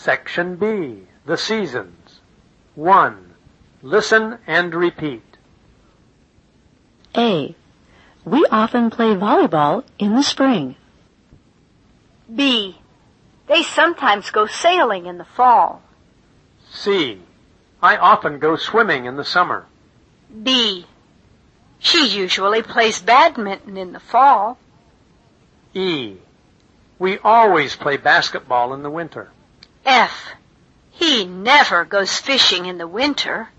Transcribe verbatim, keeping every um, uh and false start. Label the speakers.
Speaker 1: Section B, the seasons. one. Listen and repeat.
Speaker 2: A. We often play volleyball in the spring.
Speaker 3: B. They sometimes go sailing in the fall.
Speaker 1: C. I often go swimming in the summer.
Speaker 3: B. She usually plays badminton in the fall.
Speaker 1: E. We always play basketball in the winter.
Speaker 3: F. He never goes fishing in the winter.